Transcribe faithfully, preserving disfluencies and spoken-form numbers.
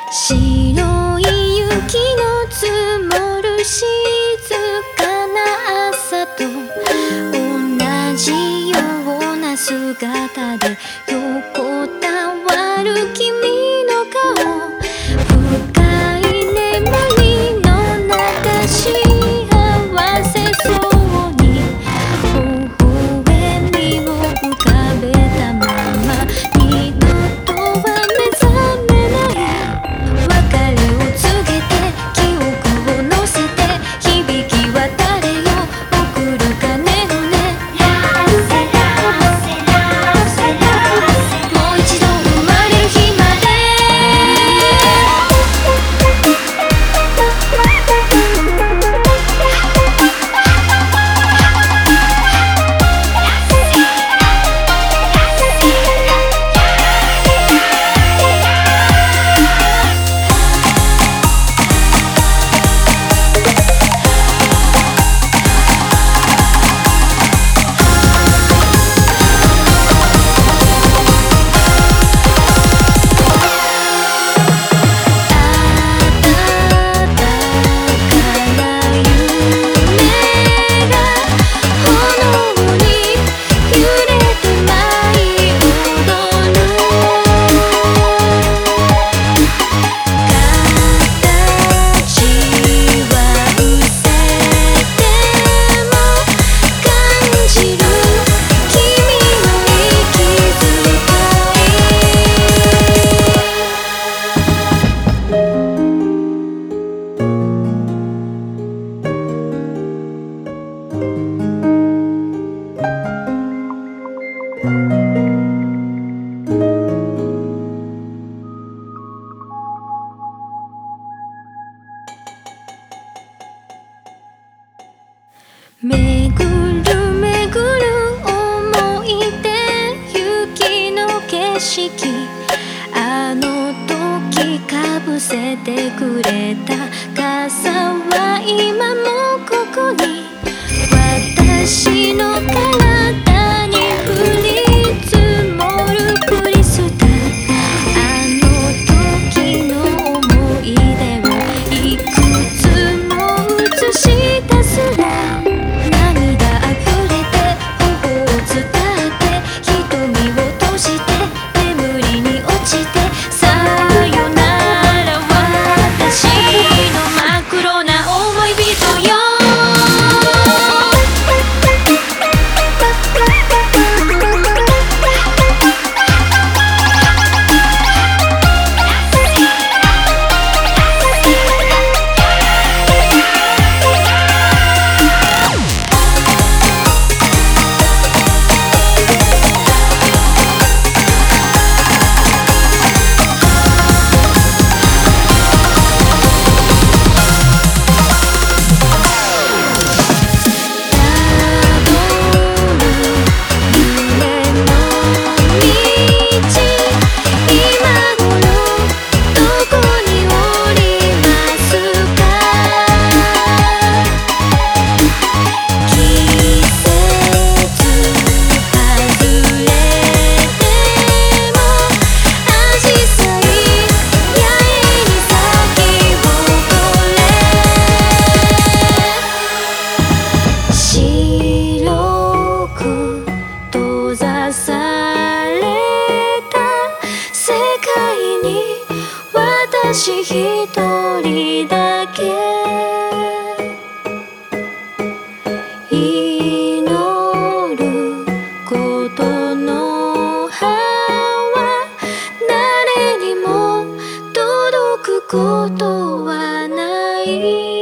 白い雪の積もる静かな朝と同じような姿で横たわる君の顔、深い眠りの中幸せそうに微笑みを浮かべたまま二度とは目覚めない、別れを告げて記憶を乗せて響き渡れよ送る鐘の音、もう一度生まれる日までめぐるめぐる思い出、雪の景色、あの時かぶせてくれた傘は今もここに私の体に降り積もるクリスタル、あの時の思い出をいくつも映し出すら、私一人だけ祈ることの葉は誰にも届くことはない。